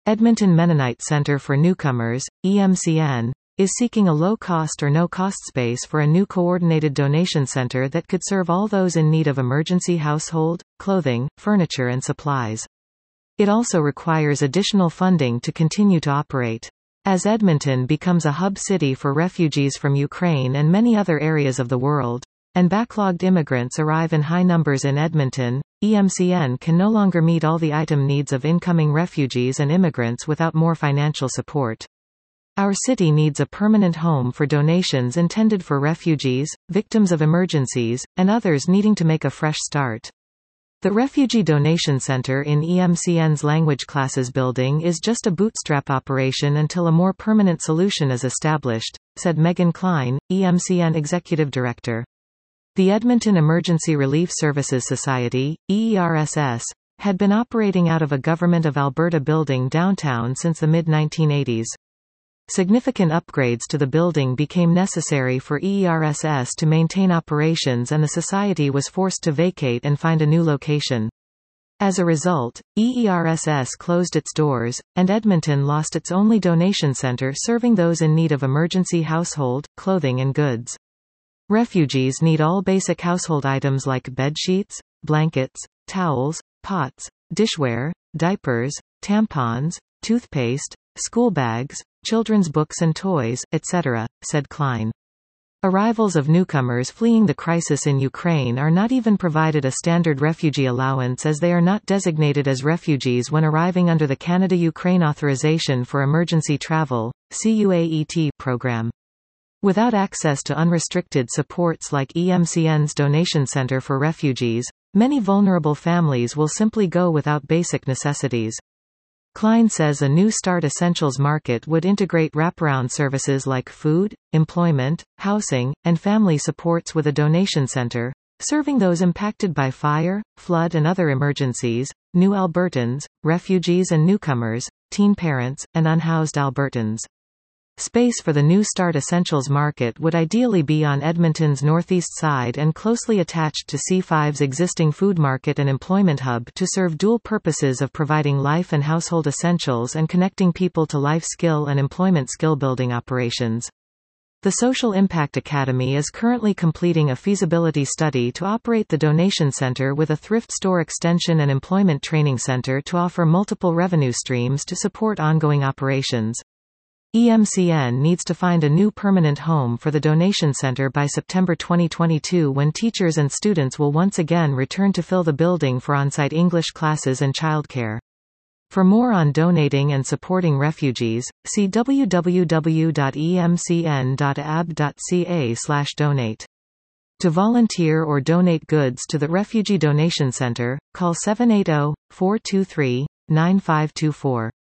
Edmonton Mennonite Centre for Newcomers, EMCN, is seeking a low-cost or no-cost space for a new coordinated donation center that could serve all those in need of emergency household, clothing, furniture and supplies. It also requires additional funding to continue to operate. As Edmonton becomes a hub city for refugees from Ukraine and many other areas of the world, and backlogged immigrants arrive in high numbers in Edmonton, EMCN can no longer meet all the item needs of incoming refugees and immigrants without more financial support. Our city needs a permanent home for donations intended for refugees, victims of emergencies, and others needing to make a fresh start. The Refugee Donation Center in EMCN's Language Classes building is just a bootstrap operation until a more permanent solution is established, said Megan Klein, EMCN Executive Director. The Edmonton Emergency Relief Services Society, EERSS, had been operating out of a Government of Alberta building downtown since the mid-1980s. Significant upgrades to the building became necessary for EERSS to maintain operations, and the society was forced to vacate and find a new location. As a result, EERSS closed its doors, and Edmonton lost its only donation center serving those in need of emergency household, clothing and goods. Refugees need all basic household items like bedsheets, blankets, towels, pots, dishware, diapers, tampons, toothpaste, school bags, children's books and toys, etc., said Klein. Arrivals of newcomers fleeing the crisis in Ukraine are not even provided a standard refugee allowance, as they are not designated as refugees when arriving under the Canada-Ukraine Authorization for Emergency Travel (CUAET) program. Without access to unrestricted supports like EMCN's Donation Center for Refugees, many vulnerable families will simply go without basic necessities. Klein says a new Start Essentials market would integrate wraparound services like food, employment, housing, and family supports with a donation center, serving those impacted by fire, flood and other emergencies, new Albertans, refugees and newcomers, teen parents, and unhoused Albertans. Space for the new Start Essentials market would ideally be on Edmonton's northeast side and closely attached to C5's existing food market and employment hub to serve dual purposes of providing life and household essentials and connecting people to life skill and employment skill-building operations. The Social Impact Academy is currently completing a feasibility study to operate the donation center with a thrift store extension and employment training center to offer multiple revenue streams to support ongoing operations. EMCN needs to find a new permanent home for the donation center by September 2022, when teachers and students will once again return to fill the building for on-site English classes and childcare. For more on donating and supporting refugees, see www.emcn.ab.ca/donate. To volunteer or donate goods to the Refugee Donation Center, call 780-423-9524.